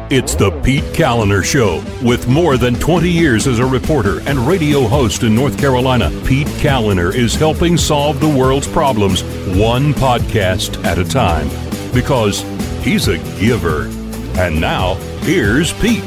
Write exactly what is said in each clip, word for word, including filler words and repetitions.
It's the Pete Kaliner Show. With more than twenty years as a reporter and radio host in North Carolina, Pete Kaliner is helping solve the world's problems one podcast at a time. Because he's a giver. And now, here's Pete.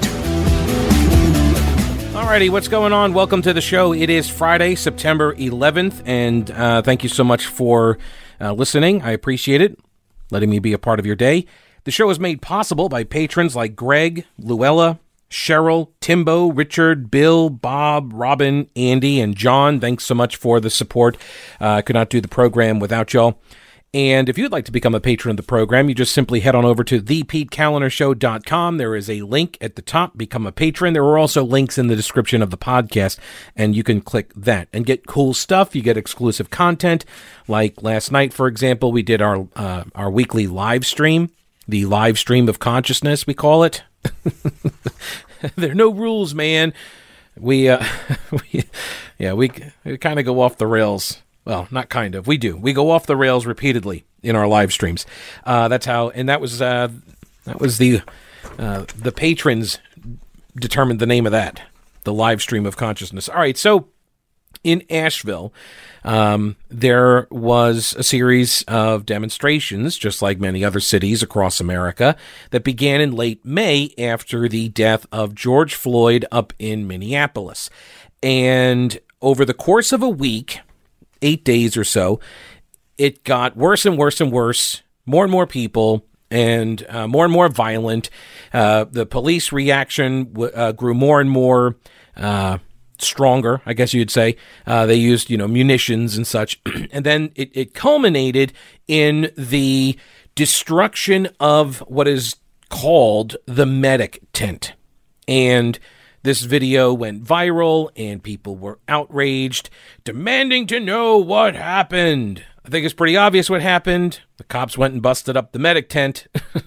Alrighty, what's going on? Welcome to the show. It is Friday, September eleventh, and uh, thank you so much for uh, listening. I appreciate it, letting me be a part of your day. The show is made possible by patrons like Greg, Luella, Cheryl, Timbo, Richard, Bill, Bob, Robin, Andy, and John. Thanks so much for the support. Uh, I could not do the program without y'all. And if you'd like to become a patron of the program, you just simply head on over to the pete kaliner show dot com. There is a link at the top, become a patron. There are also links in the description of the podcast, and you can click that and get cool stuff. You get exclusive content. Like last night, for example, we did our uh, our weekly live stream. The live stream of consciousness, we call it. There are no rules, man. We, uh, we yeah, we, we kind of go off the rails. Well, not kind of. We do. We go off the rails repeatedly in our live streams. Uh, that's how, and that was uh, that was the uh, the patrons determined the name of that, the live stream of consciousness. All right, so in Asheville, um, there was a series of demonstrations, just like many other cities across America, that began in late May after the death of George Floyd up in Minneapolis. And over the course of a week, eight days or so, it got worse and worse and worse, more and more people, and uh, more and more violent. Uh, the police reaction w- uh, grew more and more uh stronger, I guess you'd say. Uh, they used, you know, munitions and such. And then it, it culminated in the destruction of what is called the medic tent. And this video went viral, and people were outraged, demanding to know what happened. I think it's pretty obvious what happened. The cops went and busted up the medic tent.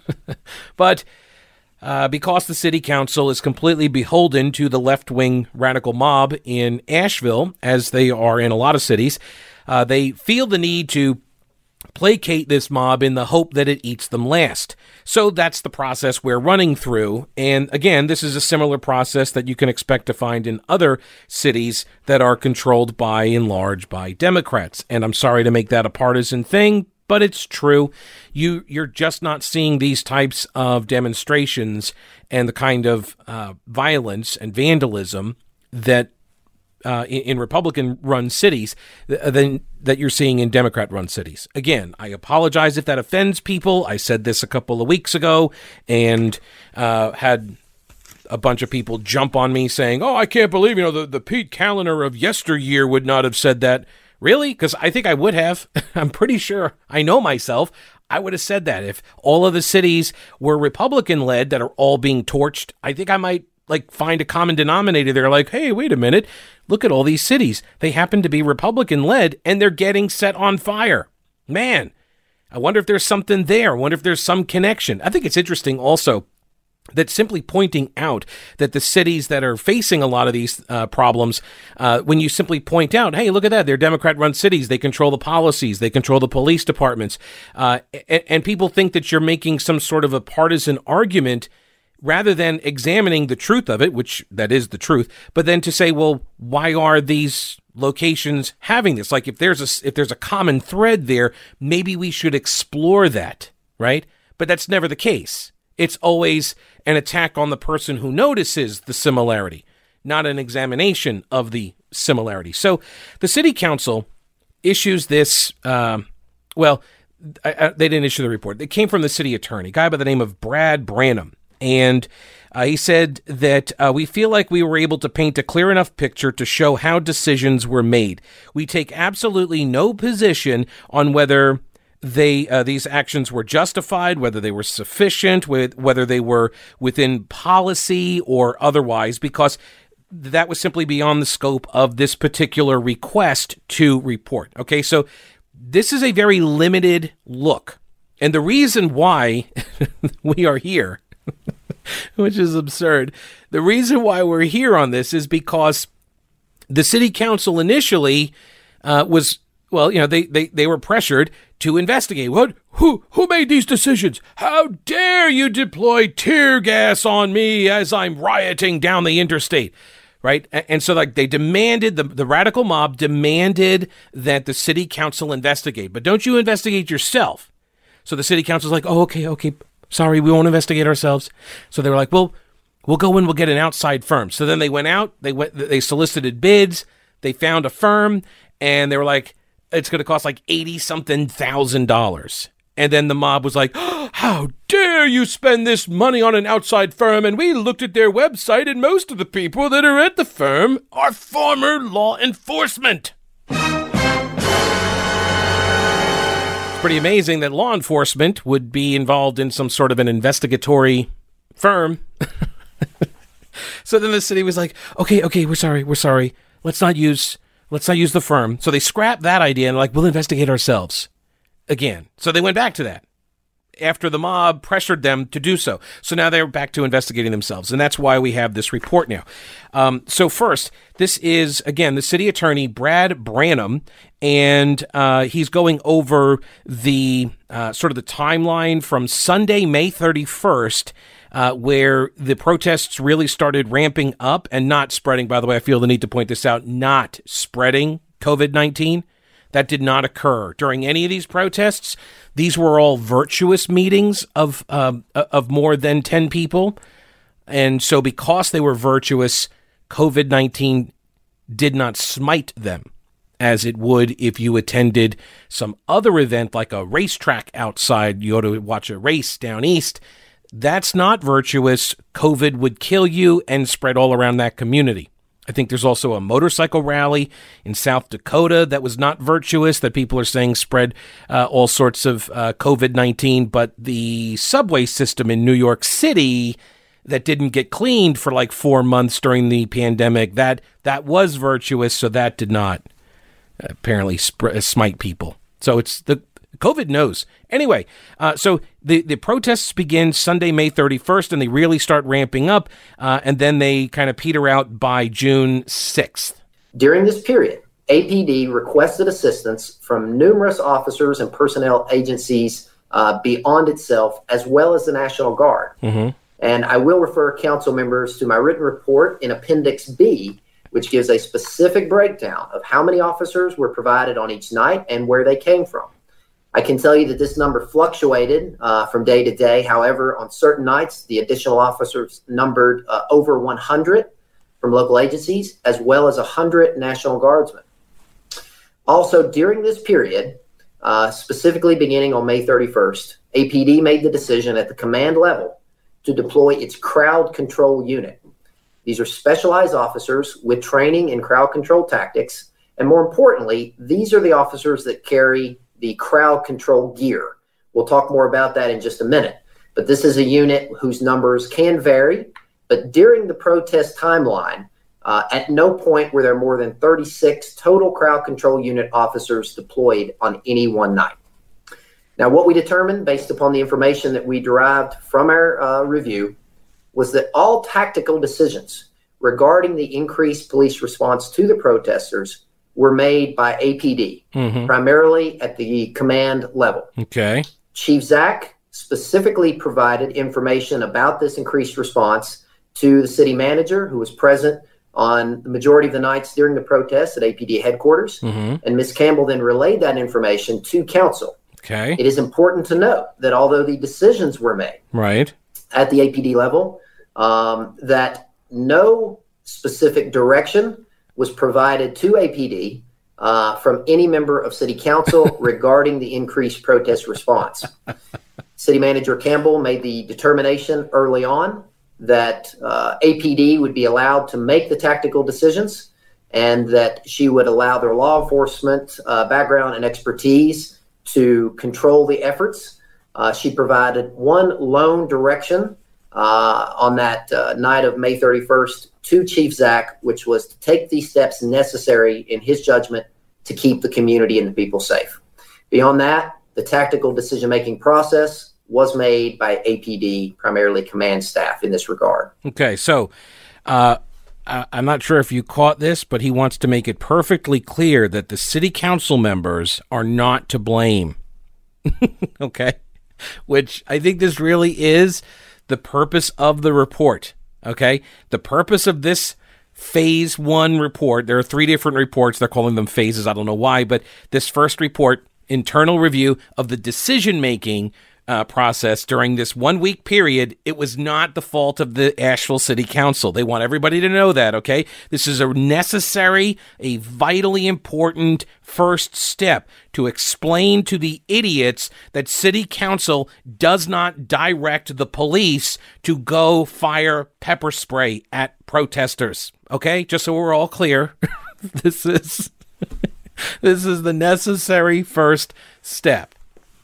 But Uh, because the city council is completely beholden to the left-wing radical mob in Asheville, as they are in a lot of cities, uh, they feel the need to placate this mob in the hope that it eats them last. So that's the process we're running through. And again, this is a similar process that you can expect to find in other cities that are controlled by and large by Democrats. And I'm sorry to make that a partisan thing, but it's true. You, you're just not seeing these types of demonstrations and the kind of uh, violence and vandalism that uh, in, in Republican-run cities th- than that you're seeing in Democrat-run cities. Again, I apologize if that offends people. I said this a couple of weeks ago and uh, had a bunch of people jump on me saying, "Oh, I can't believe, you know, the, the Pete Kaliner of yesteryear would not have said that." Really? Because I think I would have. I'm pretty sure. I know myself. I would have said that. If all of the cities were Republican-led that are all being torched, I think I might like find a common denominator there. Like, hey, wait a minute. Look at all these cities. They happen to be Republican-led, and they're getting set on fire. Man, I wonder if there's something there. I wonder if there's some connection. I think it's interesting also that simply pointing out that the cities that are facing a lot of these uh, problems, uh, when you simply point out, hey, look at that, they're Democrat-run cities, they control the policies, they control the police departments, uh, and, and people think that you're making some sort of a partisan argument rather than examining the truth of it, which that is the truth, but then to say, well, why are these locations having this? Like if there's a, if there's a common thread there, maybe we should explore that, right? But that's never the case. It's always an attack on the person who notices the similarity, not an examination of the similarity. So the city council issues this, um, well, I, I, they didn't issue the report. It came from the city attorney, a guy by the name of Brad Branham. And uh, he said that uh, we feel like we were able to paint a clear enough picture to show how decisions were made. We take absolutely no position on whether they uh, these actions were justified, whether they were sufficient, with whether they were within policy or otherwise, because that was simply beyond the scope of this particular request to report. Okay, so this is a very limited look. And the reason why we are here, which is absurd, the reason why we're here on this is because the city council initially uh, was, well, you know, they, they, they were pressured to investigate. What who who made these decisions? How dare you deploy tear gas on me as I'm rioting down the interstate? Right? And, and so like they demanded, the, the radical mob demanded that the city council investigate. But don't you investigate yourself. So the city council's like, oh, okay, okay, sorry, we won't investigate ourselves. So they were like, well, we'll go in, we'll get an outside firm. So then they went out, they went, they solicited bids, they found a firm, and they were like, it's going to cost like eighty something thousand dollars. And then the mob was like, oh, how dare you spend this money on an outside firm? And we looked at their website, and most of the people that are at the firm are former law enforcement. It's pretty amazing that law enforcement would be involved in some sort of an investigatory firm. So then the city was like, okay, okay, we're sorry, we're sorry. Let's not use, let's not use the firm. So they scrapped that idea and like, we'll investigate ourselves again. So they went back to that after the mob pressured them to do so. So now they're back to investigating themselves. And that's why we have this report now. Um, so first, this is, again, the city attorney, Brad Branham, and uh, he's going over the uh, sort of the timeline from Sunday, May thirty-first, Uh, where the protests really started ramping up and not spreading. By the way, I feel the need to point this out, not spreading COVID nineteen. That did not occur during any of these protests. These were all virtuous meetings of um, of more than ten people. And so because they were virtuous, COVID nineteen did not smite them as it would if you attended some other event like a racetrack outside. You go to watch a race down east. That's not virtuous. COVID would kill you and spread all around that community. I think there's also a motorcycle rally in South Dakota that was not virtuous, that people are saying spread uh, all sorts of uh, COVID nineteen. But the subway system in New York City that didn't get cleaned for like four months during the pandemic, that that was virtuous, so that did not apparently sp- smite people. So it's the COVID knows. Anyway, uh, so the, the protests begin Sunday, May thirty-first, and they really start ramping up, uh, and then they kind of peter out by June sixth. During this period, A P D requested assistance from numerous officers and personnel agencies uh, beyond itself, as well as the National Guard. Mm-hmm. And I will refer council members to my written report in Appendix B, which gives a specific breakdown of how many officers were provided on each night and where they came from. I can tell you that this number fluctuated uh, from day to day. However, on certain nights, the additional officers numbered uh, over one hundred from local agencies, as well as one hundred National Guardsmen. Also, during this period, uh, specifically beginning on May thirty-first, A P D made the decision at the command level to deploy its crowd control unit. These are specialized officers with training in crowd control tactics. And more importantly, these are the officers that carry the crowd control gear. We'll talk more about that in just a minute. But this is a unit whose numbers can vary. But during the protest timeline, uh, at no point were there more than thirty-six total crowd control unit officers deployed on any one night. Now, what we determined based upon the information that we derived from our uh, review was that all tactical decisions regarding the increased police response to the protesters were made by A P D, mm-hmm. primarily at the command level. Okay. Chief Zach specifically provided information about this increased response to the city manager, who was present on the majority of the nights during the protests at A P D headquarters. Mm-hmm. And Miz Campbell then relayed that information to council. Okay. It is important to note that although the decisions were made right at the A P D level, um, that no specific direction was provided to A P D uh, from any member of City Council regarding the increased protest response. City Manager Campbell made the determination early on that uh, A P D would be allowed to make the tactical decisions, and that she would allow their law enforcement uh, background and expertise to control the efforts. Uh, she provided one lone direction uh, on that uh, night of May thirty-first to Chief Zach, which was to take these steps necessary in his judgment to keep the community and the people safe. Beyond that, the tactical decision-making process was made by A P D, primarily command staff in this regard. Okay, so uh, I'm not sure if you caught this, but he wants to make it perfectly clear that the city council members are not to blame. okay, which I think this really is the purpose of the report, okay? The purpose of this phase one report, there are three different reports, they're calling them phases, I don't know why, but this first report, internal review of the decision-making Uh, process during this one-week period, it was not the fault of the Asheville City Council. They want everybody to know that, okay? This is a necessary, a vitally important first step to explain to the idiots that City Council does not direct the police to go fire pepper spray at protesters, okay? Just so we're all clear, this is this is the necessary first step.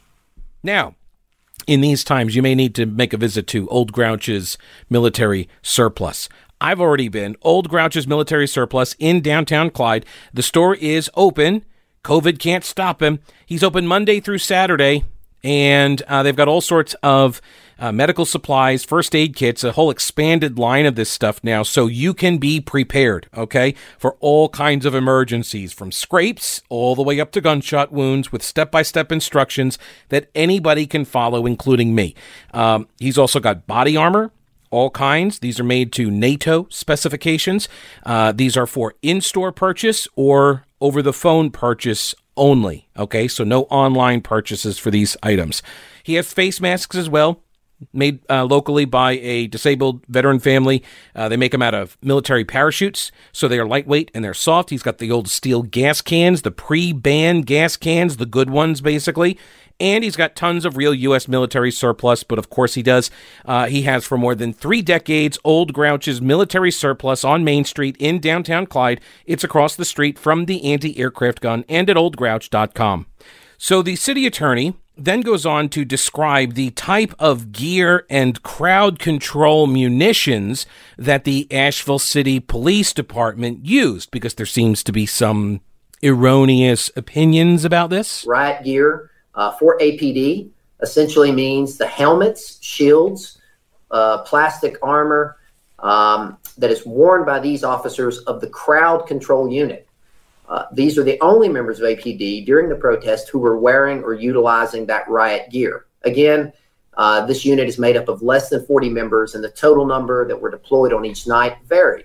Now, in these times, you may need to make a visit to Old Grouch's Military Surplus. I've already been. Old Grouch's Military Surplus in downtown Clyde. The store is open. COVID can't stop him. He's open Monday through Saturday, and uh, they've got all sorts of uh, medical supplies, first aid kits, a whole expanded line of this stuff now, so you can be prepared, okay, for all kinds of emergencies, from scrapes all the way up to gunshot wounds, with step-by-step instructions that anybody can follow, including me. Um, he's also got body armor, all kinds. These are made to NATO specifications. Uh, these are for in-store purchase or over-the-phone purchase only, okay? So no online purchases for these items. He has face masks as well, made uh, locally by a disabled veteran family. Uh, they make them out of military parachutes, so they are lightweight and they're soft. He's got the old steel gas cans, the pre-ban gas cans, the good ones, basically. And he's got tons of real U S military surplus, but of course he does. Uh, he has for more than three decades Old Grouch's Military Surplus on Main Street in downtown Clyde. It's across the street from the anti-aircraft gun and at old grouch dot com. So the city attorney then goes on to describe the type of gear and crowd control munitions that the Asheville City Police Department used, because there seems to be some erroneous opinions about this. Riot gear uh, for A P D essentially means the helmets, shields, uh, plastic armor um, that is worn by these officers of the crowd control unit. Uh, these are the only members of A P D during the protest who were wearing or utilizing that riot gear. Again, uh, this unit is made up of less than forty members, and the total number that were deployed on each night varied.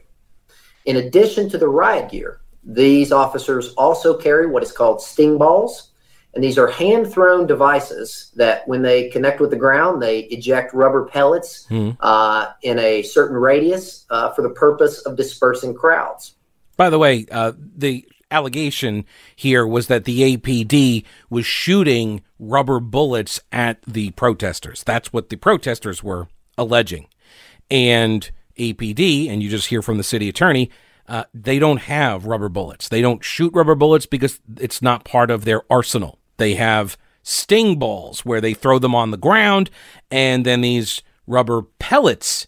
In addition to the riot gear, these officers also carry what is called sting balls, and these are hand-thrown devices that when they connect with the ground, they eject rubber pellets mm. uh, in a certain radius uh, for the purpose of dispersing crowds. By the way, uh, the allegation here was that the A P D was shooting rubber bullets at the protesters. That's what the protesters were alleging. And A P D, and you just hear from the city attorney, uh, they don't have rubber bullets. They don't shoot rubber bullets because it's not part of their arsenal. They have sting balls where they throw them on the ground, and then these rubber pellets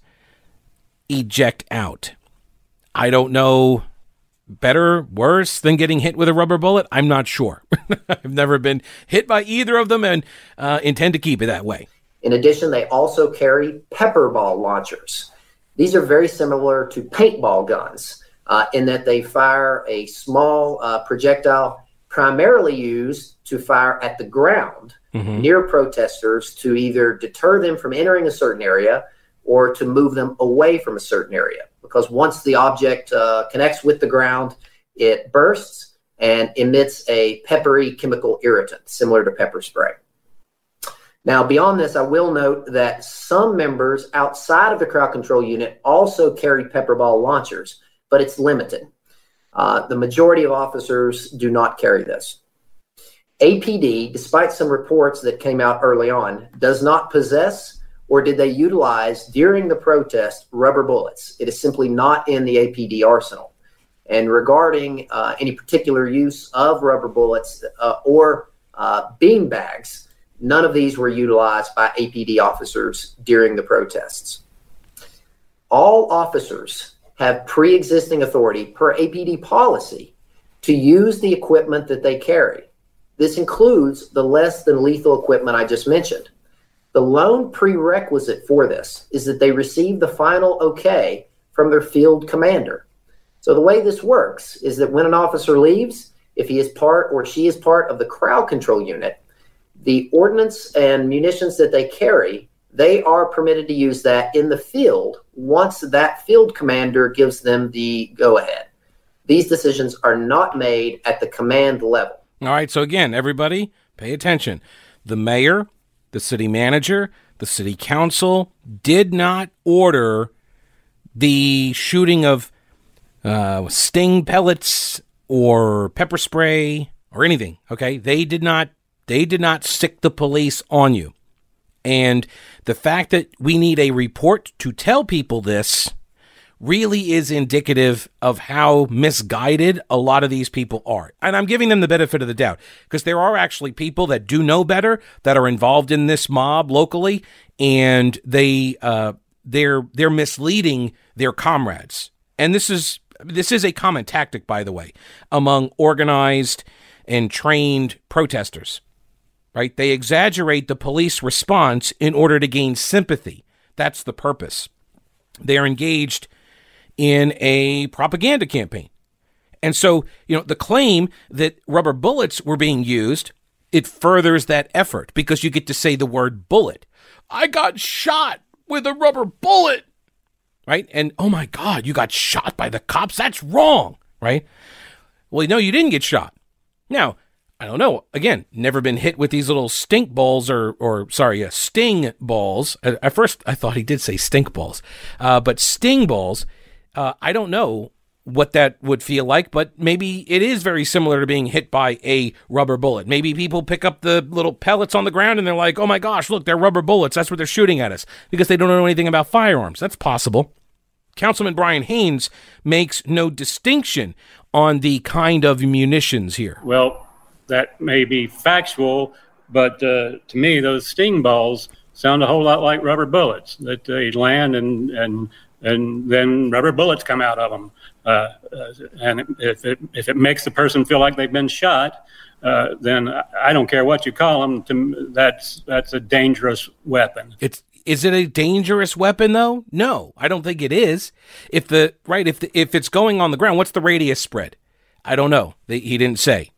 eject out. I don't know, better, worse than getting hit with a rubber bullet? I'm not sure. I've never been hit by either of them and uh, intend to keep it that way. In addition, they also carry pepper ball launchers. These are very similar to paintball guns uh, in that they fire a small uh, projectile primarily used to fire at the ground mm-hmm. near protesters to either deter them from entering a certain area or to move them away from a certain area. Because once the object uh, connects with the ground, it bursts and emits a peppery chemical irritant, similar to pepper spray. Now, beyond this, I will note that some members outside of the crowd control unit also carry pepper ball launchers, but it's limited. Uh, the majority of officers do not carry this. A P D, despite some reports that came out early on, does not possess or did they utilize during the protest rubber bullets. It is simply not in the A P D arsenal. And regarding uh, any particular use of rubber bullets uh, or uh, bean bags, none of these were utilized by A P D officers during the protests. All officers have pre-existing authority per A P D policy to use the equipment that they carry. This includes the less than lethal equipment I just mentioned. The lone prerequisite for this is that they receive the final okay from their field commander. So the way this works is that when an officer leaves, if he is part or she is part of the crowd control unit, the ordnance and munitions that they carry, they are permitted to use that in the field once that field commander gives them the go-ahead. These decisions are not made at the command level. All right, so again, everybody, pay attention. The mayor, the city manager, the city council did not order the shooting of uh, sting pellets or pepper spray or anything, okay? They did not, they did not stick the police on you. And the fact that we need a report to tell people this really is indicative of how misguided a lot of these people are. And I'm giving them the benefit of the doubt because there are actually people that do know better that are involved in this mob locally, and they uh, they're they're misleading their comrades. And this is this is a common tactic, by the way, among organized and trained protesters. Right? They exaggerate the police response in order to gain sympathy. That's the purpose. They are engaged in a propaganda campaign. And so, you know, the claim that rubber bullets were being used, it furthers that effort because you get to say the word bullet. I got shot with a rubber bullet, right? And, oh my God, you got shot by the cops? That's wrong, right? Well, no, you didn't get shot. Now, I don't know. Again, never been hit with these little stink balls or, or sorry, uh, sting balls. At, at first, I thought he did say stink balls, uh, but sting balls. Uh, I don't know what that would feel like, but maybe it is very similar to being hit by a rubber bullet. Maybe people pick up the little pellets on the ground and they're like, oh my gosh, look, they're rubber bullets. That's what they're shooting at us because they don't know anything about firearms. That's possible. Councilman Brian Haynes makes no distinction on the kind of munitions here. Well, that may be factual, but uh, to me, those sting balls sound a whole lot like rubber bullets, that they land and and and then rubber bullets come out of them. Uh, uh, and if it if it makes the person feel like they've been shot, uh, then I don't care what you call them. To, that's that's a dangerous weapon. It's is it a dangerous weapon though? No, I don't think it is. If the right if the, if it's going on the ground, what's the radius spread? I don't know. They, he didn't say.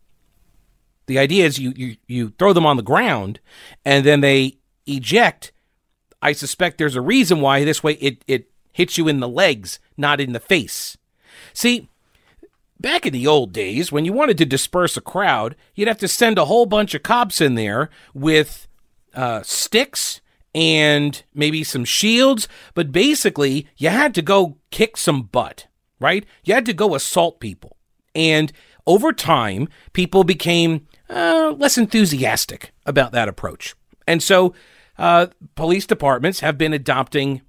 The idea is you, you you throw them on the ground and then they eject. I suspect there's a reason why this way it it. hits you in the legs, not in the face. See, back in the old days, when you wanted to disperse a crowd, you'd have to send a whole bunch of cops in there with uh, sticks and maybe some shields, but basically, you had to go kick some butt, right? You had to go assault people. And over time, people became uh, less enthusiastic about that approach. And so, uh, police departments have been adopting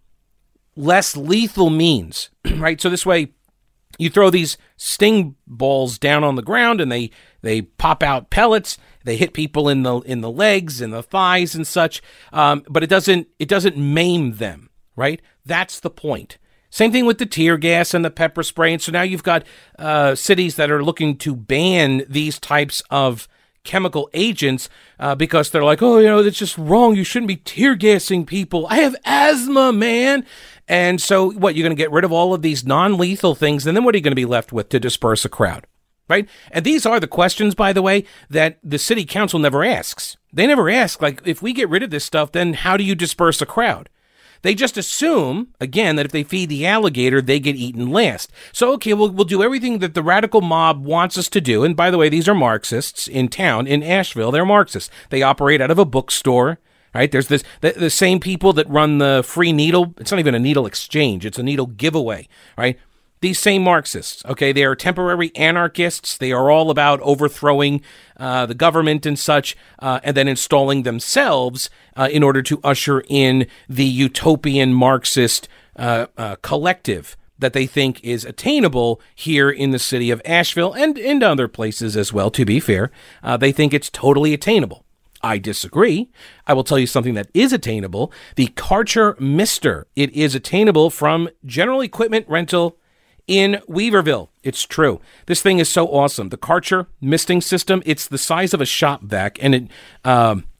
less lethal means, right? So this way, you throw these sting balls down on the ground, and they they pop out pellets. They hit people in the in the legs and the thighs and such. Um, but it doesn't it doesn't maim them, right? That's the point. Same thing with the tear gas and the pepper spray. And so now you've got uh, cities that are looking to ban these types of chemical agents uh, because they're like, oh, you know, that's just wrong. You shouldn't be tear gassing people. I have asthma, man. And so what, you're going to get rid of all of these non-lethal things, and then what are you going to be left with to disperse a crowd, right? And these are the questions, by the way, that the city council never asks. They never ask, like, if we get rid of this stuff, then how do you disperse a crowd? They just assume, again, that if they feed the alligator, they get eaten last. So, okay, we'll, we'll do everything that the radical mob wants us to do. And by the way, these are Marxists in town, in Asheville. They're Marxists. They operate out of a bookstore, right? There's this the, the same people that run the free needle. It's not even a needle exchange. It's a needle giveaway, right? These same Marxists, okay, they are temporary anarchists. They are all about overthrowing uh, the government and such, uh, and then installing themselves uh, in order to usher in the utopian Marxist uh, uh, collective that they think is attainable here in the city of Asheville and in other places as well, to be fair. Uh, they think it's totally attainable. I disagree. I will tell you something that is attainable. The Karcher Mister. It is attainable from General Equipment Rental in Weaverville. It's true. This thing is so awesome. The Karcher misting system, it's the size of a shop vac, and it um,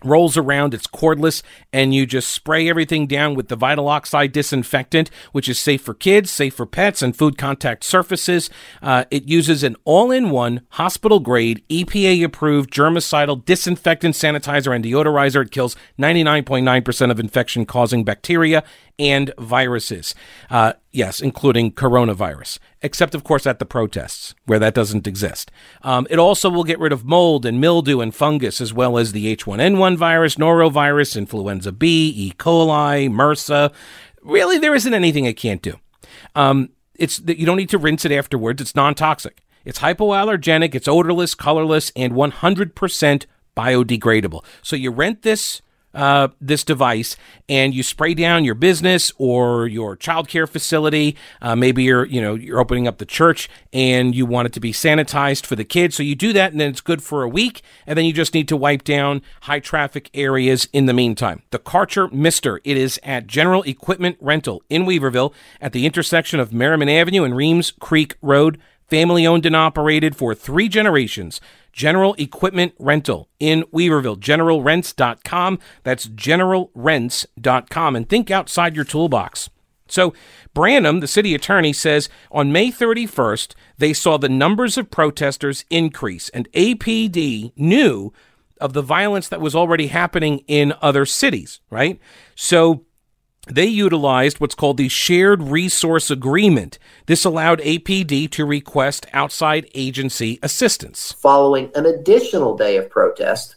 rolls around, it's cordless, and you just spray everything down with the vinyl oxide disinfectant, which is safe for kids, safe for pets, and food contact surfaces. Uh, it uses an all-in-one, hospital-grade, E P A-approved germicidal disinfectant, sanitizer, and deodorizer. It kills ninety-nine point nine percent of infection-causing bacteria and viruses. Uh, yes, including coronavirus, except, of course, at the protests, where that doesn't exist. Um, it also will get rid of mold and mildew and fungus, as well as the H one N one virus, norovirus, influenza B, E. coli, MRSA. Really, there isn't anything it can't do. Um, it's you don't need to rinse it afterwards. It's non-toxic. It's hypoallergenic, it's odorless, colorless, and one hundred percent biodegradable. So you rent this Uh, this device and you spray down your business or your childcare facility. Uh, maybe you're, you know, you're opening up the church and you want it to be sanitized for the kids. So you do that and then it's good for a week. And then you just need to wipe down high traffic areas in the meantime. The Karcher Mister. It is at General Equipment Rental in Weaverville at the intersection of Merriman Avenue and Reams Creek Road. Family owned and operated for three generations. General Equipment Rental in Weaverville. general rents dot com. That's general rents dot com. And think outside your toolbox. So Branham, the city attorney, says on May thirty-first, they saw the numbers of protesters increase. And A P D knew of the violence that was already happening in other cities, right? So they utilized what's called the Shared Resource Agreement. This allowed A P D to request outside agency assistance. Following an additional day of protest,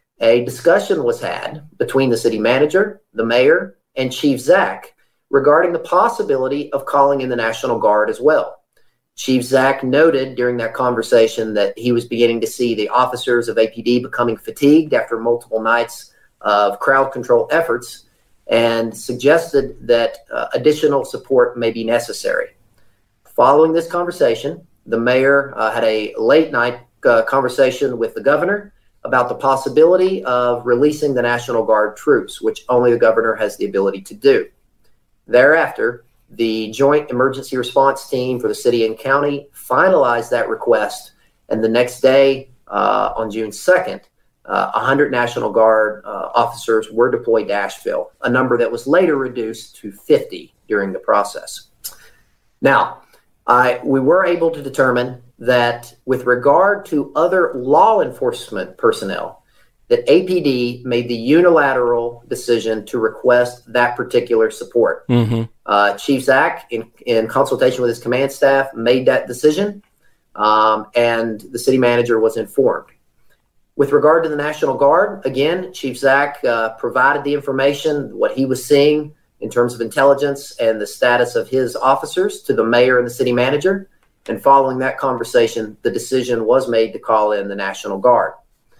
a discussion was had between the city manager, the mayor, and Chief Zach regarding the possibility of calling in the National Guard as well. Chief Zach noted during that conversation that he was beginning to see the officers of A P D becoming fatigued after multiple nights of crowd control efforts, and suggested that uh, additional support may be necessary. Following this conversation, the mayor uh, had a late night uh, conversation with the governor about the possibility of releasing the National Guard troops, which only the governor has the ability to do. Thereafter, the Joint Emergency Response Team for the city and county finalized that request, and the next day, uh, on June second, Uh, one hundred National Guard uh, officers were deployed to Asheville, a number that was later reduced to fifty during the process. Now, I, we were able to determine that with regard to other law enforcement personnel, that A P D made the unilateral decision to request that particular support. Mm-hmm. Uh, Chief Zach, in, in consultation with his command staff, made that decision, um, and the city manager was informed. With regard to the National Guard, again, Chief Zach uh, provided the information, what he was seeing in terms of intelligence and the status of his officers to the mayor and the city manager. And following that conversation, the decision was made to call in the National Guard.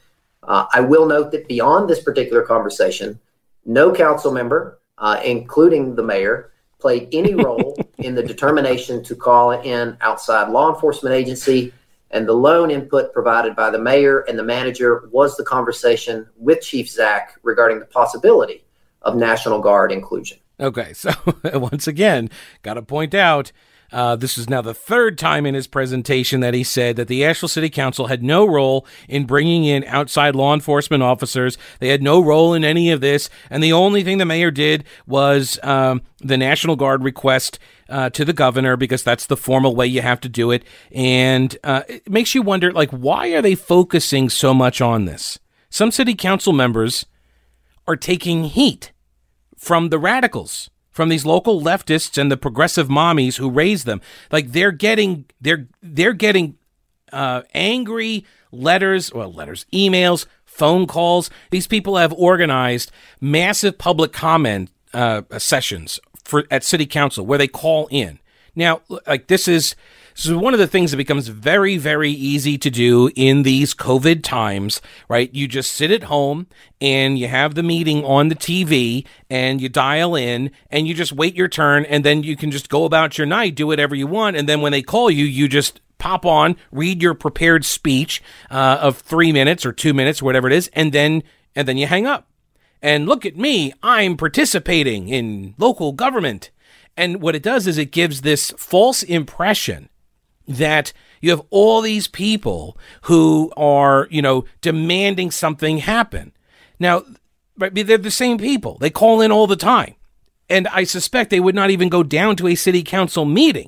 Uh, I will note that beyond this particular conversation, no council member, uh, including the mayor, played any role in the determination to call in outside law enforcement agency. And the lone input provided by the mayor and the manager was the conversation with Chief Zach regarding the possibility of National Guard inclusion. Okay, so once again, got to point out, uh, this is now the third time in his presentation that he said that the Asheville City Council had no role in bringing in outside law enforcement officers. They had no role in any of this. And the only thing the mayor did was um, the National Guard request Uh, to the governor, because that's the formal way you have to do it. And uh, it makes you wonder, like, why are they focusing so much on this? Some city council members are taking heat from the radicals, from these local leftists and the progressive mommies who raise them. Like, they're getting, they're, they're getting uh, angry letters, well, letters, emails, phone calls. These people have organized massive public comment uh, sessions for at city council where they call in. Now, like this is, this is one of the things that becomes very, very easy to do in these COVID times, right? You just sit at home and you have the meeting on the T V and you dial in and you just wait your turn, and then you can just go about your night, do whatever you want. And then when they call you, you just pop on, read your prepared speech uh, of three minutes or two minutes, whatever it is, and then and then you hang up. And look at me, I'm participating in local government. And what it does is it gives this false impression that you have all these people who are, you know, demanding something happen. Now, right, they're the same people. They call in all the time. And I suspect they would not even go down to a city council meeting,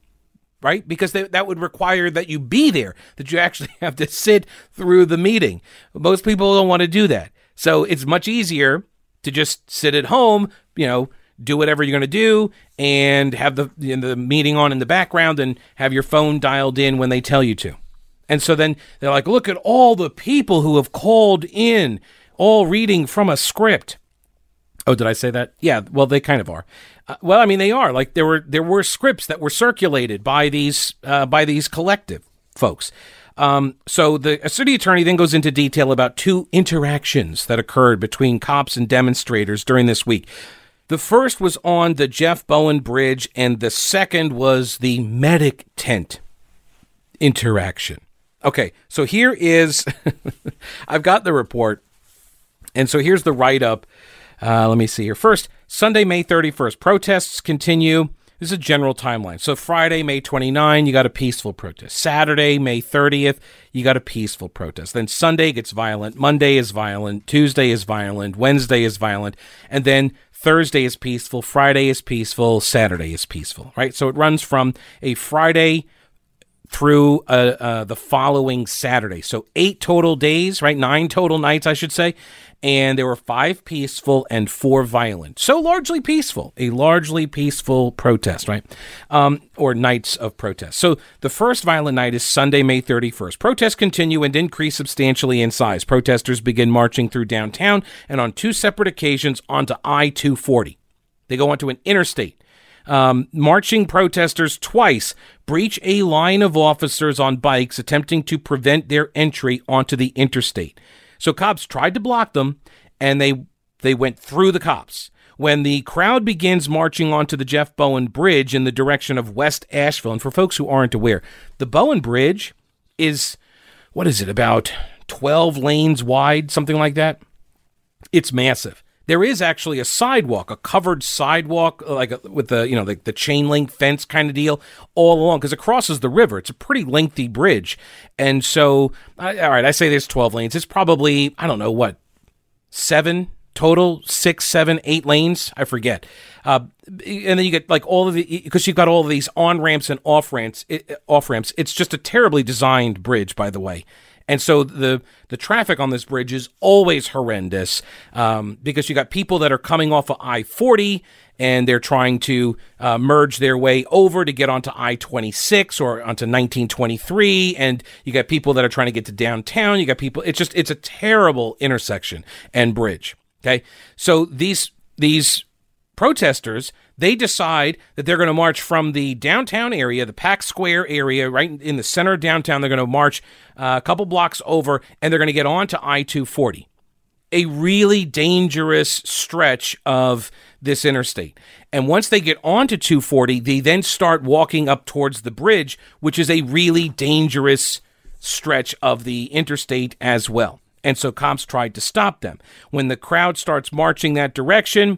right? Because they, that would require that you be there, that you actually have to sit through the meeting. Most people don't want to do that. So it's much easier to just sit at home, you know, do whatever you're going to do and have the, you know, the meeting on in the background and have your phone dialed in when they tell you to. And so then they're like, look at all the people who have called in, all reading from a script. Oh, did I say that? Yeah, well, they kind of are. Uh, well, I mean, they are. Like there were there were scripts that were circulated by these uh, by these collective folks. Um, so the city attorney then goes into detail about two interactions that occurred between cops and demonstrators during this week. The first was on the Jeff Bowen Bridge, and the second was the medic tent interaction. Okay, so here is, I've got the report, and so here's the write-up. Uh, let me see here. First, Sunday, May thirty-first, protests continue. This is a general timeline. So Friday, May twenty-ninth, you got a peaceful protest. Saturday, May thirtieth, you got a peaceful protest. Then Sunday gets violent. Monday is violent. Tuesday is violent. Wednesday is violent. And then Thursday is peaceful. Friday is peaceful. Saturday is peaceful, right? So it runs from a Friday through uh, uh, the following Saturday. So eight total days, right? Nine total nights, I should say. And there were five peaceful and four violent. So largely peaceful, a largely peaceful protest, right? Um, or nights of protest. So the first violent night is Sunday, May thirty-first. Protests continue and increase substantially in size. Protesters begin marching through downtown and on two separate occasions onto I two forty. They go onto an interstate. Um, marching protesters twice breach a line of officers on bikes attempting to prevent their entry onto the interstate. So cops tried to block them, and they they went through the cops. When the crowd begins marching onto the Jeff Bowen Bridge in the direction of West Asheville, and for folks who aren't aware, the Bowen Bridge is, what is it, about twelve lanes wide, something like that? It's massive. There is actually a sidewalk, a covered sidewalk, like a, with the, you know, the, the chain link fence kind of deal all along, because it crosses the river. It's a pretty lengthy bridge. And so, I, all right, I say there's twelve lanes. It's probably, I don't know, what, seven total, six, seven, eight lanes? I forget. Uh, and then you get like all of the, because you've got all of these on-ramps and off-ramps, it, off-ramps. It's just a terribly designed bridge, by the way. And so the the traffic on this bridge is always horrendous um, because you got people that are coming off of I forty and they're trying to uh, merge their way over to get onto I twenty-six or onto nineteen twenty-three. And you got people that are trying to get to downtown. You got people. It's just it's a terrible intersection and bridge. OK, so these these protesters, they decide that they're going to march from the downtown area, the Pack Square area, right in the center of downtown. They're going to march uh, a couple blocks over, and they're going to get on to I two forty, a really dangerous stretch of this interstate. And once they get onto two forty, they then start walking up towards the bridge, which is a really dangerous stretch of the interstate as well. And so cops tried to stop them. When the crowd starts marching that direction,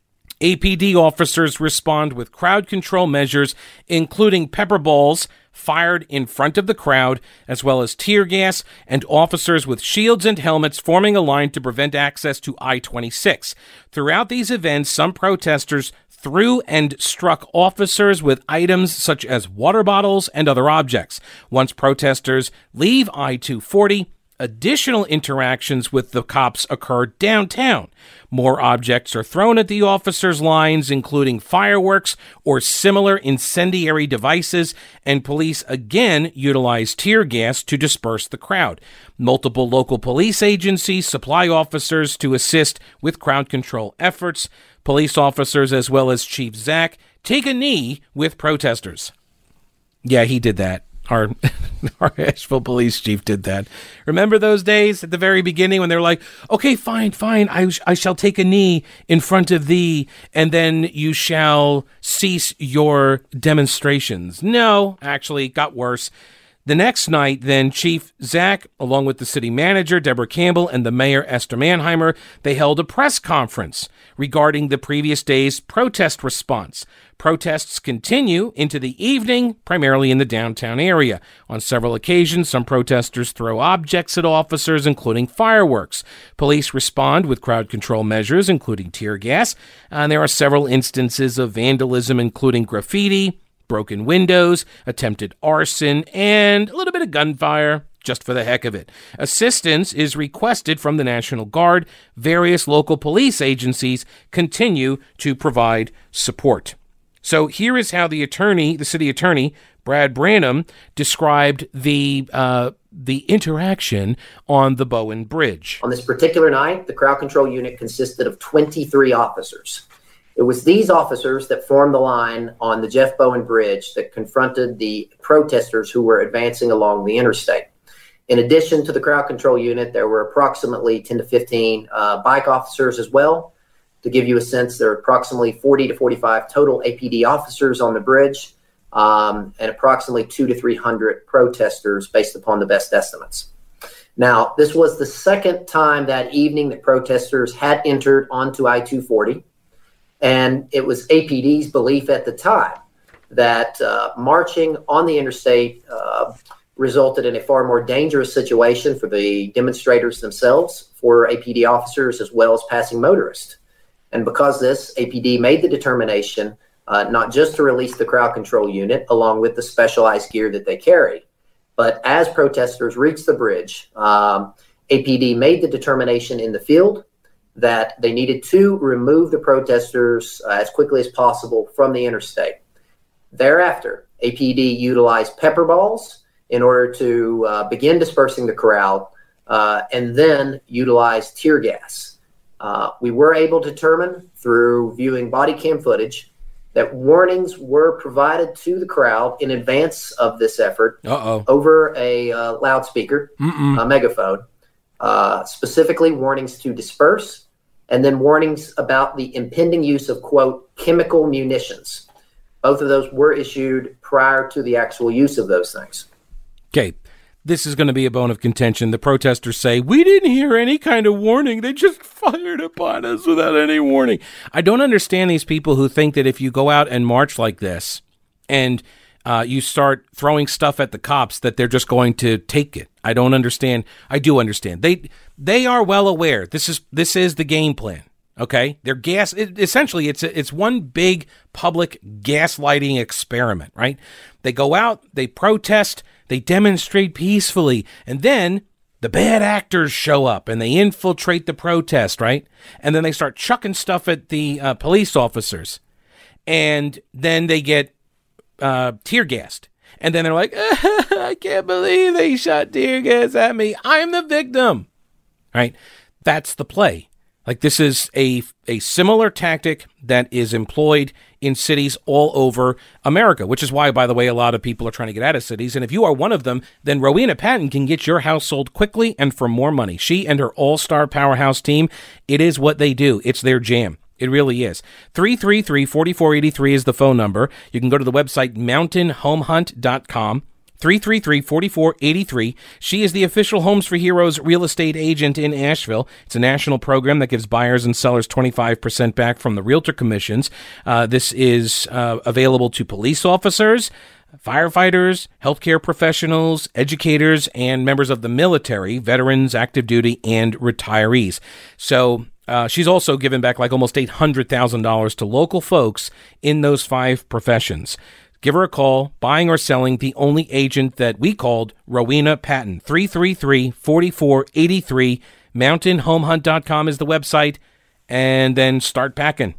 A P D officers respond with crowd control measures, including pepper balls fired in front of the crowd, as well as tear gas, and officers with shields and helmets forming a line to prevent access to I twenty-six. Throughout these events, some protesters threw and struck officers with items such as water bottles and other objects. Once protesters leave I two forty, additional interactions with the cops occur downtown. More objects are thrown at the officers' lines, including fireworks or similar incendiary devices, and police again utilize tear gas to disperse the crowd. Multiple local police agencies supply officers to assist with crowd control efforts. Police officers, as well as Chief Zach, take a knee with protesters. Yeah, he did that. Our, our Asheville police chief did that. Remember those days at the very beginning when they were like, okay, fine, fine, I, I shall take a knee in front of thee, and then you shall cease your demonstrations. No, actually, it got worse. The next night, then, Chief Zach, along with the city manager, Deborah Campbell, and the mayor, Esther Mannheimer, they held a press conference regarding the previous day's protest response. Protests continue into the evening, primarily in the downtown area. On several occasions, some protesters throw objects at officers, including fireworks. Police respond with crowd control measures, including tear gas. And there are several instances of vandalism, including graffiti, broken windows, attempted arson, and a little bit of gunfire, just for the heck of it. Assistance is requested from the National Guard. Various local police agencies continue to provide support. So here is how the attorney, the city attorney, Brad Branham, described the uh, the interaction on the Bowen Bridge. On this particular night, the crowd control unit consisted of twenty-three officers. It was these officers that formed the line on the Jeff Bowen Bridge that confronted the protesters who were advancing along the interstate. In addition to the crowd control unit, there were approximately ten to fifteen uh, bike officers as well. To give you a sense, there are approximately forty to forty-five total A P D officers on the bridge, um, and approximately two to three hundred protesters based upon the best estimates. Now, this was the second time that evening that protesters had entered onto I two forty. And it was A P D's belief at the time that uh, marching on the interstate uh, resulted in a far more dangerous situation for the demonstrators themselves, for A P D officers, as well as passing motorists. And because of this, A P D made the determination uh, not just to release the crowd control unit along with the specialized gear that they carried, but as protesters reached the bridge, um, A P D made the determination in the field that they needed to remove the protesters uh, as quickly as possible from the interstate. Thereafter, A P D utilized pepper balls in order to uh, begin dispersing the crowd, uh, and then utilized tear gas. Uh, we were able to determine through viewing body cam footage that warnings were provided to the crowd in advance of this effort Uh-oh. over a uh, loudspeaker, Mm-mm. a megaphone, uh, specifically warnings to disperse, and then warnings about the impending use of, quote, chemical munitions. Both of those were issued prior to the actual use of those things. Okay, this is going to be a bone of contention. The protesters say, we didn't hear any kind of warning. They just fired upon us without any warning. I don't understand these people who think that if you go out and march like this and uh, you start throwing stuff at the cops, that they're just going to take it. I don't understand. I do understand. They they are well aware. This is this is the game plan. Okay, they're gas. It, essentially, it's a, it's one big public gaslighting experiment, right? They go out, they protest, they demonstrate peacefully, and then the bad actors show up and they infiltrate the protest, right? And then they start chucking stuff at the uh, police officers, and then they get uh, tear gassed. And then they're like, I can't believe they shot tear gas at me. I'm the victim, right? That's the play. Like, this is a a similar tactic that is employed in cities all over America, which is why, by the way, a lot of people are trying to get out of cities. And if you are one of them, then Rowena Patton can get your house sold quickly and for more money. She and her all-star powerhouse team, it is what they do. It's their jam. It really is. three three three, four four eight three is the phone number. You can go to the website mountain home hunt dot com. three three three, four four eight three. She is the official Homes for Heroes real estate agent in Asheville. It's a national program that gives buyers and sellers twenty-five percent back from the realtor commissions. Uh, this is uh, available to police officers, firefighters, healthcare professionals, educators, and members of the military, veterans, active duty, and retirees. So uh, she's also given back like almost eight hundred thousand dollars to local folks in those five professions. Give her a call, buying or selling, the only agent that we called Rowena Patton. three three three, four four eight three. mountain home hunt dot com is the website, and then start packing.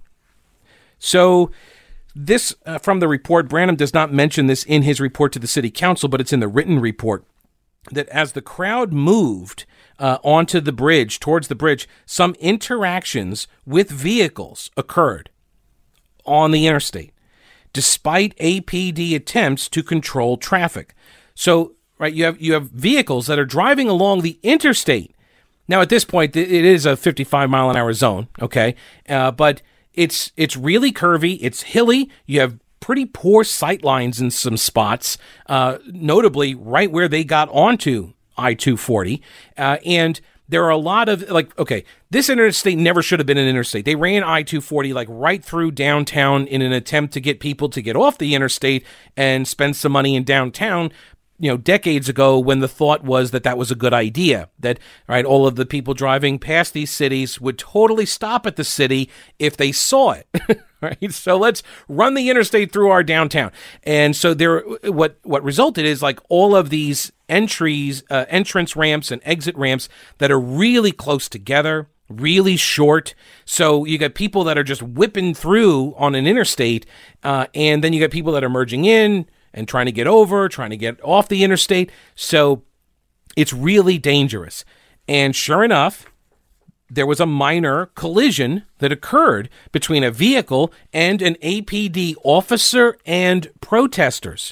So this, uh, from the report, Branham does not mention this in his report to the city council, but it's in the written report, that as the crowd moved uh, onto the bridge, towards the bridge, some interactions with vehicles occurred on the interstate, despite A P D attempts to control traffic. So, right, you have you have vehicles that are driving along the interstate. Now, at this point, it is a fifty-five mile an hour zone, okay? Uh, but it's it's really curvy, it's hilly, you have pretty poor sight lines in some spots, uh, notably right where they got onto I two forty. Uh, and there are a lot of, like, okay, this interstate never should have been an interstate. They ran I two forty like right through downtown in an attempt to get people to get off the interstate and spend some money in downtown, you know, decades ago, when the thought was that that was a good idea, that, right, all of the people driving past these cities would totally stop at the city if they saw it. Right. So let's run the interstate through our downtown. And so there, what, what resulted is like all of these entries, uh, entrance ramps and exit ramps that are really close together, really short. So you got people that are just whipping through on an interstate. Uh, and then you got people that are merging in and trying to get over, trying to get off the interstate. So it's really dangerous. And sure enough, there was a minor collision that occurred between a vehicle and an A P D officer and protesters.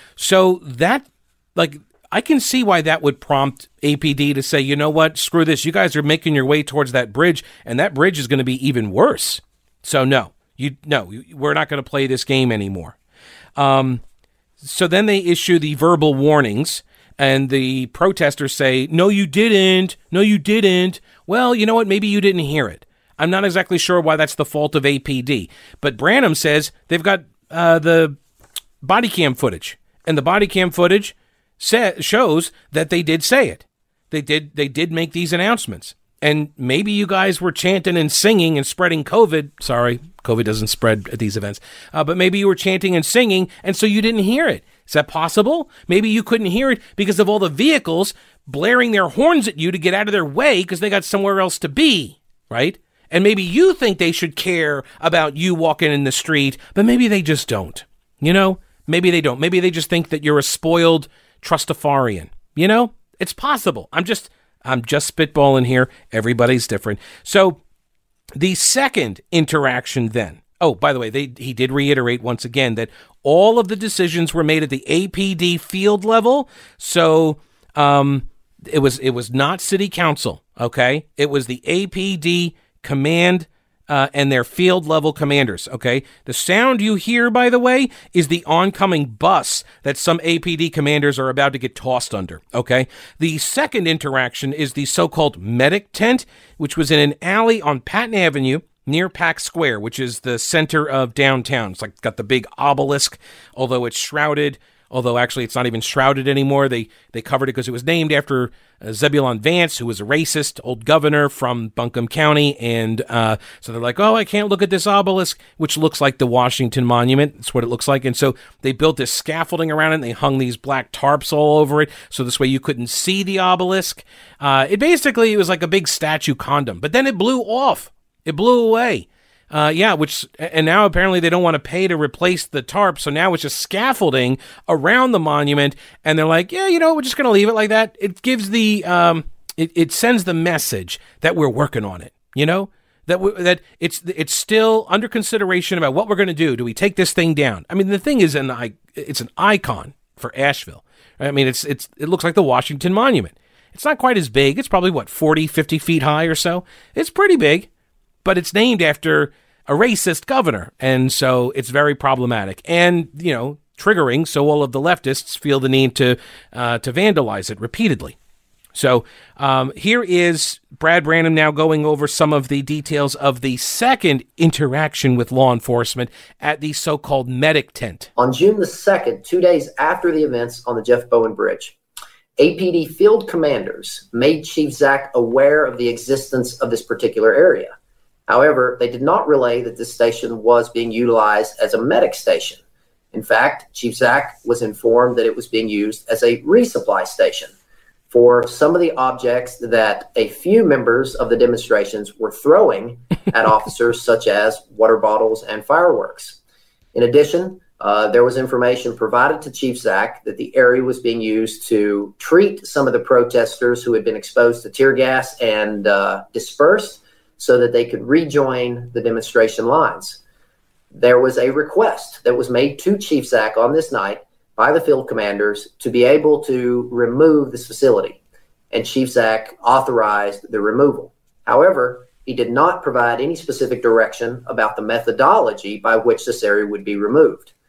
So that, like, I can see why that would prompt A P D to say, you know what, screw this. You guys are making your way towards that bridge, and that bridge is going to be even worse. So no, you no, we're not going to play this game anymore. Um, so then they issue the verbal warnings, and the protesters say, no, you didn't. No, you didn't. Well, you know what? Maybe you didn't hear it. I'm not exactly sure why that's the fault of A P D. But Branham says they've got uh, the body cam footage. And the body cam footage sa- shows that they did say it. They did, they did make these announcements. And maybe you guys were chanting and singing and spreading COVID. Sorry, COVID doesn't spread at these events. Uh, but maybe you were chanting and singing, and so you didn't hear it. Is that possible? Maybe you couldn't hear it because of all the vehicles blaring their horns at you to get out of their way because they got somewhere else to be, right? And maybe you think they should care about you walking in the street, but maybe they just don't. You know, maybe they don't. Maybe they just think that you're a spoiled trustafarian. You know, it's possible. I'm just, I'm just spitballing here. Everybody's different. So the second interaction then, oh, by the way, they, he did reiterate once again that all of the decisions were made at the A P D field level. So um, it was it was not city council, okay? It was the A P D command uh, and their field level commanders, okay? The sound you hear, by the way, is the oncoming bus that some A P D commanders are about to get tossed under, okay? The second interaction is the so-called medic tent, which was in an alley on Patton Avenue, near Pack Square, which is the center of downtown. It's like got the big obelisk, although it's shrouded. Although actually it's not even shrouded anymore. They they covered it because it was named after uh, Zebulon Vance, who was a racist old governor from Buncombe County. And uh, so they're like, oh, I can't look at this obelisk, which looks like the Washington Monument. That's what it looks like. And so they built this scaffolding around it, and they hung these black tarps all over it. So this way you couldn't see the obelisk. Uh, it basically, it was like a big statue condom. But then it blew off. It blew away. Uh, yeah, which, and now apparently they don't want to pay to replace the tarp, so now it's just scaffolding around the monument, and they're like, yeah, you know, we're just going to leave it like that. It gives the, um, it, it sends the message that we're working on it, you know, that we, that it's it's still under consideration about what we're going to do. Do we take this thing down? I mean, the thing is, an it's an icon for Asheville. I mean, it's it's it looks like the Washington Monument. It's not quite as big. It's probably, what, forty, fifty feet high or so. It's pretty big. But it's named after a racist governor, and so it's very problematic and, you know, triggering, so all of the leftists feel the need to uh, to vandalize it repeatedly. So um, here is Brad Branham now going over some of the details of the second interaction with law enforcement at the so-called medic tent. On June the second, two days after the events on the Jeff Bowen Bridge, A P D field commanders made Chief Zach aware of the existence of this particular area. However, they did not relay that this station was being utilized as a medic station. In fact, Chief Zach was informed that it was being used as a resupply station for some of the objects that a few members of the demonstrations were throwing at officers, such as water bottles and fireworks. In addition, uh, there was information provided to Chief Zach that the area was being used to treat some of the protesters who had been exposed to tear gas and uh, dispersed, so that they could rejoin the demonstration lines. There was a request that was made to Chief Zach on this night by the field commanders to be able to remove this facility, and Chief Zach authorized the removal. However, he did not provide any specific direction about the methodology by which this area would be removed.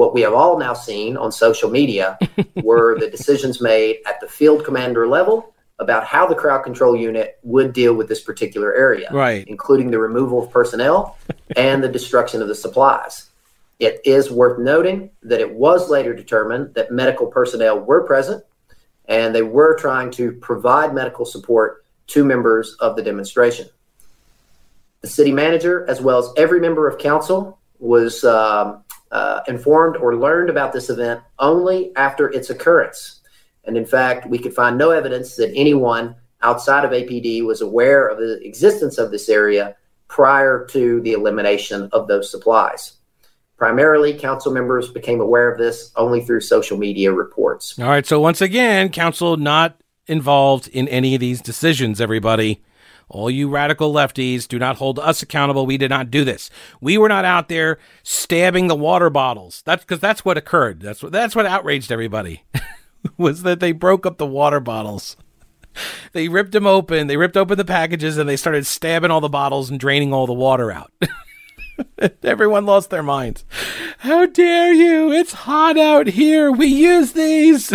What we have all now seen on social media were the decisions made at the field commander level about how the crowd control unit would deal with this particular area, right, including the removal of personnel and the destruction of the supplies. It is worth noting that it was later determined that medical personnel were present and they were trying to provide medical support to members of the demonstration. The city manager, as well as every member of council, was um, uh, informed or learned about this event only after its occurrence. And in fact, we could find no evidence that anyone outside of A P D was aware of the existence of this area prior to the elimination of those supplies. Primarily, council members became aware of this only through social media reports. All right, so once again, council not involved in any of these decisions, everybody. All you radical lefties, do not hold us accountable. We did not do this. We were not out there stabbing the water bottles. That's because that's what occurred. That's what that's what outraged everybody, was that they broke up the water bottles. They ripped them open. They ripped open the packages, and they started stabbing all the bottles and draining all the water out. Everyone lost their minds. How dare you? It's hot out here. We use these.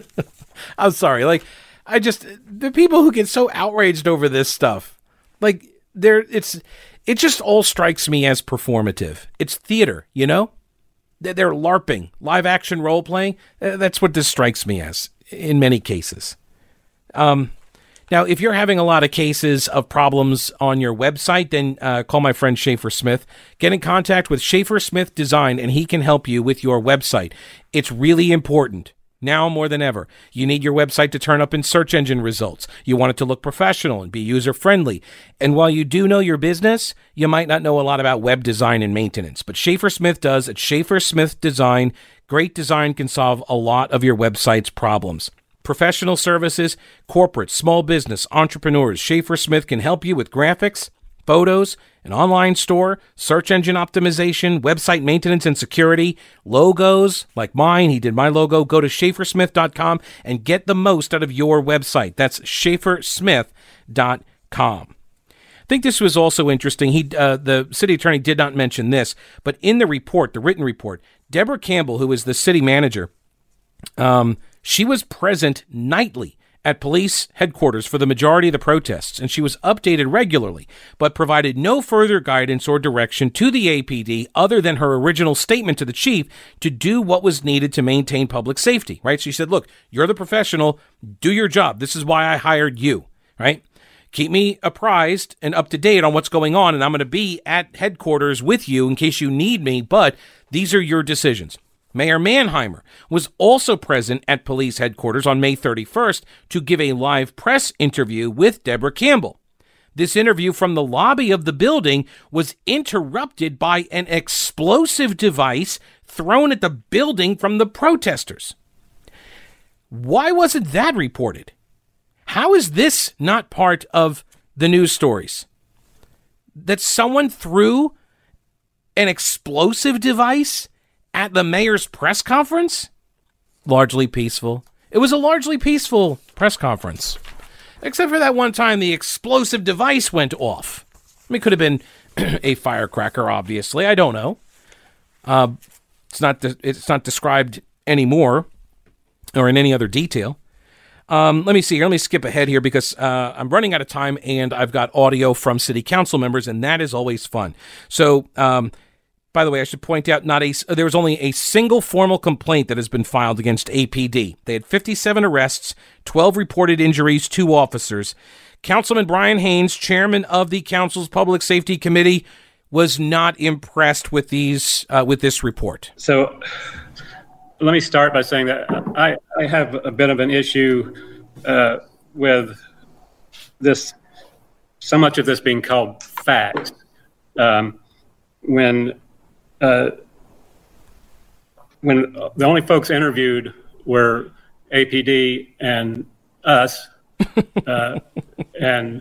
I'm sorry. Like, I just, the people who get so outraged over this stuff, like, they're, it's, it just all strikes me as performative. It's theater, you know? They're LARPing, live action role playing. That's what this strikes me as in many cases. Um, Now, if you're having a lot of cases of problems on your website, then uh, call my friend Schaefer Smith. Get in contact with Schaefer Smith Design, and he can help you with your website. It's really important, now more than ever. You need your website to turn up in search engine results. You want it to look professional and be user-friendly. And while you do know your business, you might not know a lot about web design and maintenance. But Schaefer Smith does at Schaefer Smith Design. Great design can solve a lot of your website's problems. Professional services, corporate, small business, entrepreneurs. Schaefer Smith can help you with graphics, photos, an online store, search engine optimization, website maintenance and security, logos, like mine. He did my logo. Go to schaefer smith dot com and get the most out of your website. That's schaefer smith dot com. I think this was also interesting. He, uh, the city attorney did not mention this, but in the report, the written report, Deborah Campbell, who is the city manager, um, she was present nightly at police headquarters for the majority of the protests, and she was updated regularly, but provided no further guidance or direction to the A P D other than her original statement to the chief to do what was needed to maintain public safety, right? She said, look, you're the professional, do your job. This is why I hired you, right? Keep me apprised and up to date on what's going on, and I'm going to be at headquarters with you in case you need me, but these are your decisions. Mayor Mannheimer was also present at police headquarters on May thirty-first to give a live press interview with Deborah Campbell. This interview from the lobby of the building was interrupted by an explosive device thrown at the building from the protesters. Why wasn't that reported? How is this not part of the news stories? That someone threw an explosive device at the mayor's press conference? Largely peaceful. It was a largely peaceful press conference. Except for that one time the explosive device went off. I mean, it could have been a firecracker, obviously. I don't know. Uh, it's not de- it's not described anymore or in any other detail. Um, let me see here. Let me skip ahead here because uh, I'm running out of time and I've got audio from city council members, and that is always fun. So, um, by the way, I should point out, not a, there was only a single formal complaint that has been filed against A P D. They had fifty-seven arrests, twelve reported injuries, two officers. Councilman Brian Haynes, chairman of the council's public safety committee, was not impressed with these uh, with this report. So let me start by saying that I, I have a bit of an issue uh, with this, so much of this being called facts. Um, when Uh, when the only folks interviewed were A P D and us, uh, and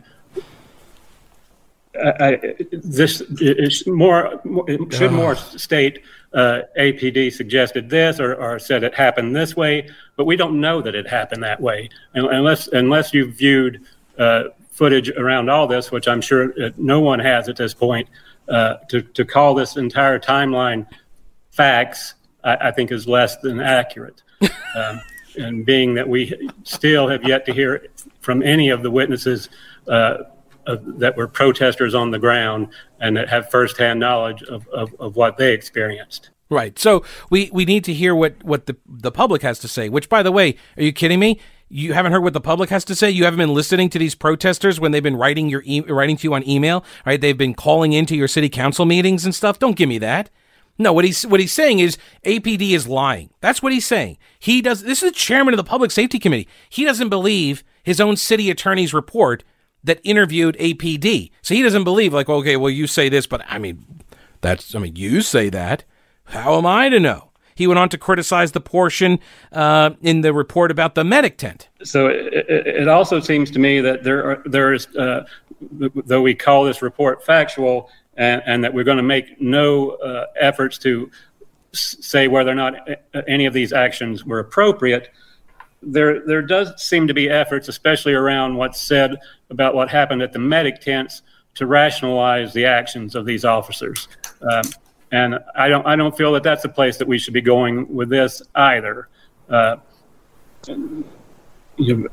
I, I, this is more, it should more state uh, A P D suggested this or, or said it happened this way, but we don't know that it happened that way unless unless you've viewed uh, footage around all this, which I'm sure no one has at this point. Uh, to, to call this entire timeline facts, I, I think is less than accurate. um, and being that we still have yet to hear from any of the witnesses uh, of, that were protesters on the ground and that have firsthand knowledge of, of, of what they experienced. Right. So we, we need to hear what, what the, the public has to say, which, by the way, are you kidding me? You haven't heard what the public has to say? You haven't been listening to these protesters when they've been writing your e- writing to you on email, right? They've been calling into your city council meetings and stuff. Don't give me that. No, what he's what he's saying is A P D is lying. That's what he's saying. He does. This is the chairman of the Public Safety Committee. He doesn't believe his own city attorney's report that interviewed A P D. So he doesn't believe, like, okay, well, you say this, but I mean, that's, I mean, you say that. How am I to know? He went on to criticize the portion uh, in the report about the medic tent. So it, it also seems to me that there are, there is, uh, though we call this report factual, and, and that we're going to make no uh, efforts to s- say whether or not any of these actions were appropriate, there there does seem to be efforts, especially around what's said about what happened at the medic tents, to rationalize the actions of these officers. Um, And I don't, I don't feel that that's a place that we should be going with this either. Uh, you,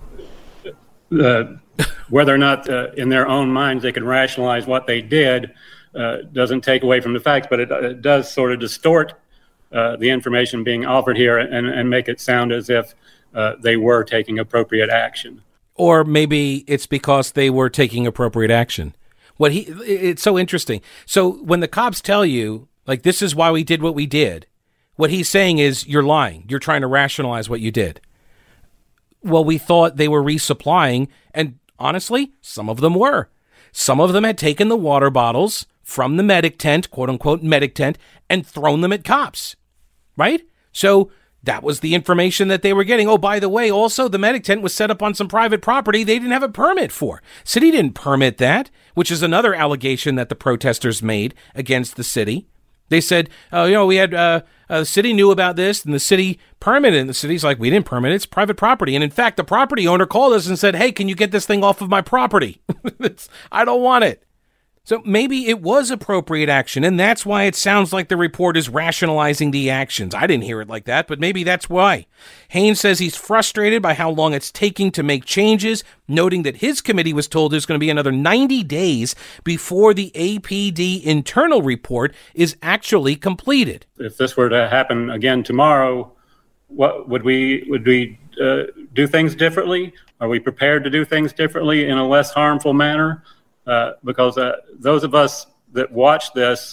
uh, whether or not uh, in their own minds they can rationalize what they did uh, doesn't take away from the facts, but it, it does sort of distort uh, the information being offered here and, and make it sound as if uh, they were taking appropriate action. Or maybe it's because they were taking appropriate action. What he, it's so interesting. So when the cops tell you, like, this is why we did what we did, what he's saying is you're lying. You're trying to rationalize what you did. Well, we thought they were resupplying, and honestly, some of them were. Some of them had taken the water bottles from the medic tent, quote unquote medic tent, and thrown them at cops, right? So that was the information that they were getting. Oh, by the way, also the medic tent was set up on some private property they didn't have a permit for. City didn't permit that, which is another allegation that the protesters made against the city. They said, oh, you know, we had, uh, uh, the city knew about this and the city permitted it. And the city's like, we didn't permit it. It's private property. And in fact, the property owner called us and said, hey, can you get this thing off of my property? I don't want it. So maybe it was appropriate action, and that's why it sounds like the report is rationalizing the actions. I didn't hear it like that, but maybe that's why. Haynes says he's frustrated by how long it's taking to make changes, noting that his committee was told there's going to be another ninety days before the A P D internal report is actually completed. If this were to happen again tomorrow, what would we would we uh, do things differently? Are we prepared to do things differently in a less harmful manner? Uh, because uh, those of us that watch this,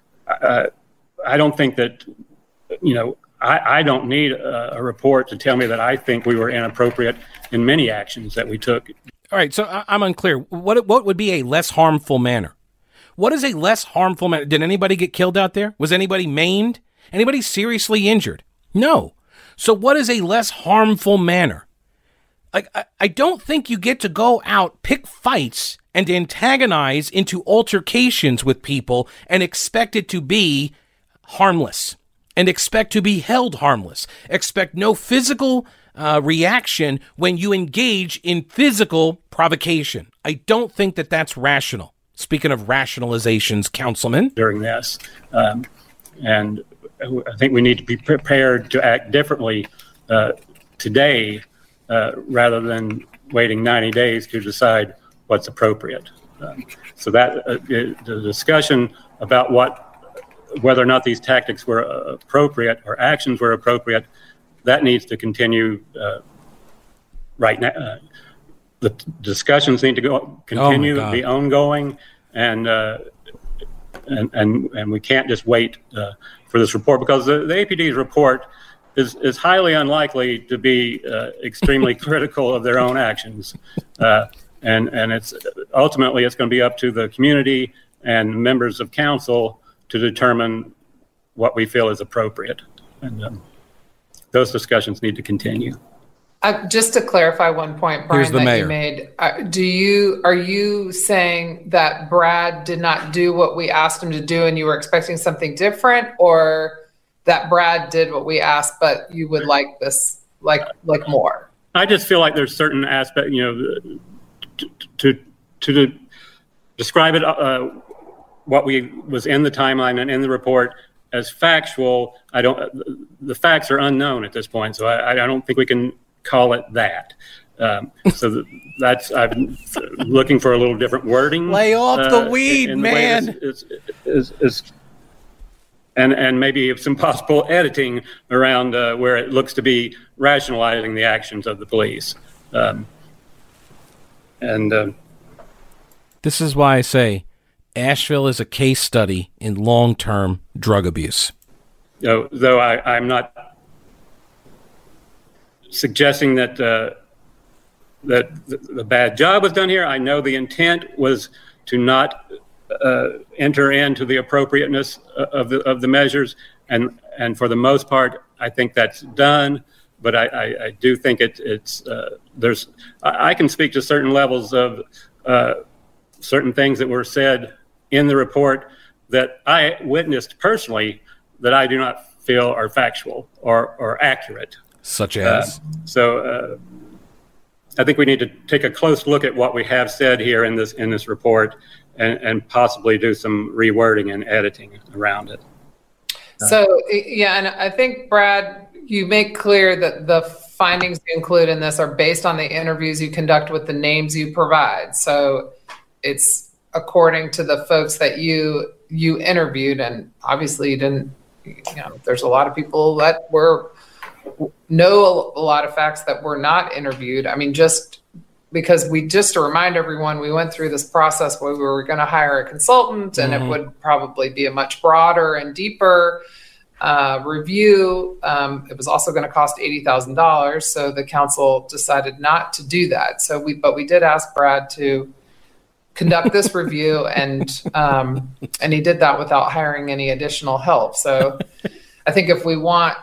uh, I don't think that, you know, I, I don't need a, a report to tell me that I think we were inappropriate in many actions that we took. All right, so I, I'm unclear. What what would be a less harmful manner? What is a less harmful manner? Did anybody get killed out there? Was anybody maimed? Anybody seriously injured? No. So what is a less harmful manner? Like, I, I don't think you get to go out, pick fights, and antagonize into altercations with people and expect it to be harmless and expect to be held harmless. Expect no physical uh, reaction when you engage in physical provocation. I don't think that that's rational. Speaking of rationalizations, Councilman. During this. Um, and I think we need to be prepared to act differently uh, today uh, rather than waiting ninety days to decide what's appropriate. Um, so that uh, the discussion about what, whether or not these tactics were uh, appropriate or actions were appropriate, that needs to continue uh, right now. Uh, the discussions need to go continue, oh be ongoing, and uh, and and and we can't just wait uh, for this report, because the, the A P D's report is is highly unlikely to be uh, extremely critical of their own actions. Uh, And and it's ultimately it's going to be up to the community and members of council to determine what we feel is appropriate. And um, those discussions need to continue. Uh, just to clarify one point, Brian, that mayor. you made, uh, do you are you saying that Brad did not do what we asked him to do, and you were expecting something different, or that Brad did what we asked, but you would like this, like like more? I just feel like there's certain aspects, you know. To, to to describe it, uh, what we was in the timeline and in the report as factual, I don't. the facts are unknown at this point, so I, I don't think we can call it that. Um, so that's I've been looking for a little different wording. Lay off uh, the weed, man. The is, is, is, and and maybe some possible editing around uh, where it looks to be rationalizing the actions of the police. Um, and uh, this is why I say Asheville is a case study in long-term drug abuse. You know, though I, I'm not suggesting that uh, that the, the bad job was done here. I know the intent was to not uh, enter into the appropriateness of the of the measures, and and for the most part, I think that's done. But I, I, I do think it, it's uh, there's I, I can speak to certain levels of uh, certain things that were said in the report that I witnessed personally that I do not feel are factual or, or accurate. Such as? Uh, so uh, I think we need to take a close look at what we have said here in this in this report and, and possibly do some rewording and editing around it. So, yeah, and I think, Brad, you make clear that the findings you include in this are based on the interviews you conduct with the names you provide. So it's according to the folks that you you interviewed, and obviously you didn't, you know, there's a lot of people that were know a lot of facts that were not interviewed. I mean, just because we, just to remind everyone, we went through this process where we were going to hire a consultant, and mm-hmm. it would probably be a much broader and deeper uh, review. Um, it was also going to cost eighty thousand dollars. So the council decided not to do that. So we, but we did ask Brad to conduct this review, and um, and he did that without hiring any additional help. So I think if we want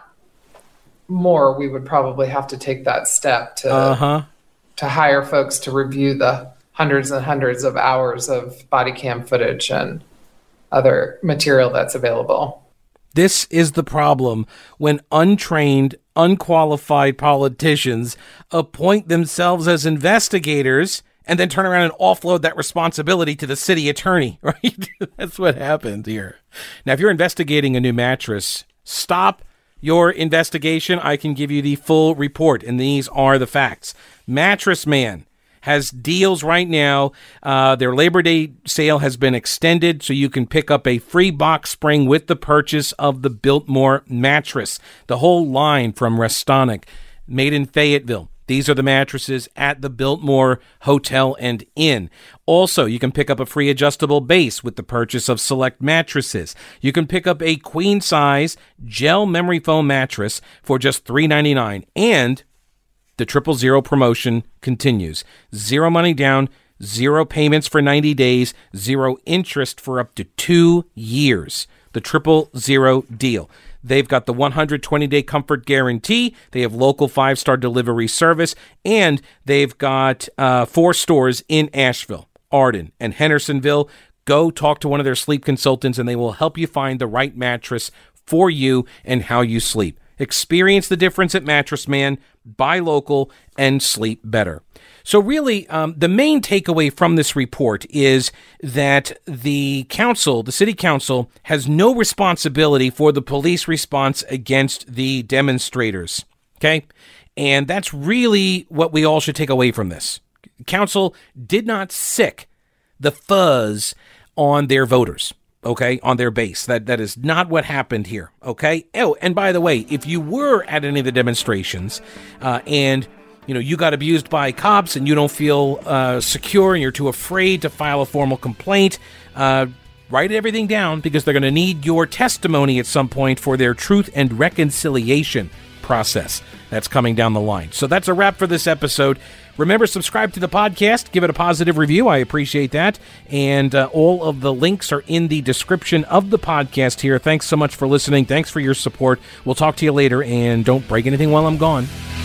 more, we would probably have to take that step to uh-huh. to hire folks to review the hundreds and hundreds of hours of body cam footage and other material that's available. This is the problem when untrained, unqualified politicians appoint themselves as investigators and then turn around and offload that responsibility to the city attorney, right? That's what happened here. Now, if you're investigating a new mattress, stop your investigation. I can give you the full report, and these are the facts. Mattress Man has deals right now. Uh, their Labor Day sale has been extended, so you can pick up a free box spring with the purchase of the Biltmore mattress. The whole line from Restonic, made in Fayetteville. These are the mattresses at the Biltmore Hotel and Inn. Also, you can pick up a free adjustable base with the purchase of select mattresses. You can pick up a queen-size gel memory foam mattress for just three ninety-nine. And the Triple Zero promotion continues. Zero money down, zero payments for ninety days, zero interest for up to two years. The Triple Zero deal. They've got the one hundred twenty day comfort guarantee. They have local five-star delivery service. And they've got uh, four stores in Asheville, Arden, and Hendersonville. Go talk to one of their sleep consultants, and they will help you find the right mattress for you and how you sleep. Experience the difference at Mattress Man. Buy local and sleep better. So really, um, the main takeaway from this report is that the council, the city council, has no responsibility for the police response against the demonstrators, okay? And that's really what we all should take away from this. Council did not sick the fuzz on their voters, okay, on their base. That That is not what happened here, okay? Oh, and by the way, if you were at any of the demonstrations uh, and you know, you got abused by cops and you don't feel uh, secure and you're too afraid to file a formal complaint, uh, write everything down, because they're going to need your testimony at some point for their truth and reconciliation process that's coming down the line. So that's a wrap for this episode. Remember, subscribe to the podcast, give it a positive review. I appreciate that. And uh, all of the links are in the description of the podcast here. Thanks so much for listening. Thanks for your support. We'll talk to you later, and don't break anything while I'm gone.